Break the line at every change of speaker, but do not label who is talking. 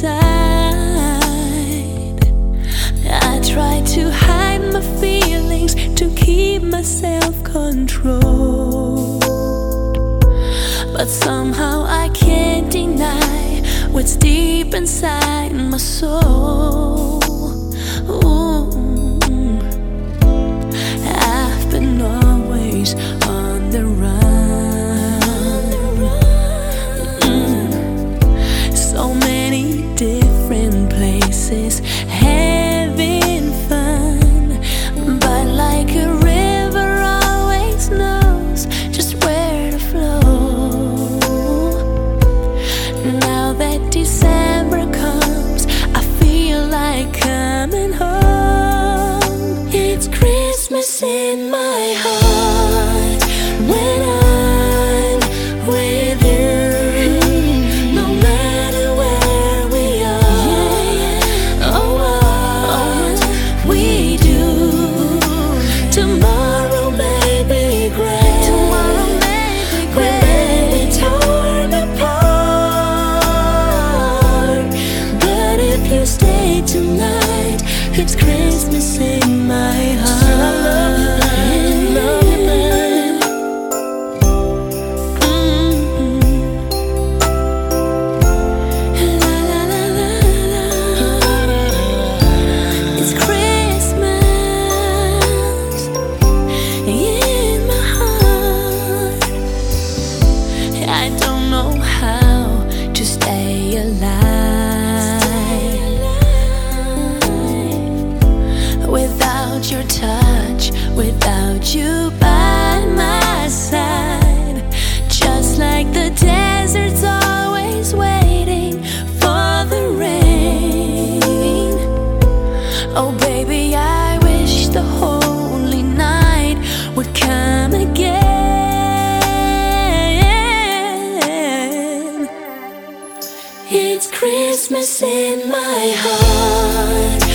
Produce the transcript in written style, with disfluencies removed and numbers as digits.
inside. I try to hide my feelings to keep my self-control, but somehow I can't deny what's deep inside my soul. Ooh. I've been always on the run. So many different places, having fun, but like a river always knows just where to flow. Now that December comes, I feel like coming home. It's Christmas in my heart when I'm with you. No matter where we are or what we do, tomorrow may be great. We may be torn apart, but if you stay tonight, it's Christmas in my heart. It's Christmas in my heart. I don't know how to stay alive without your touch, without you by my side. Just like the desert's always waiting for the rain. Oh baby, I wish the holy night would come again. It's Christmas in my heart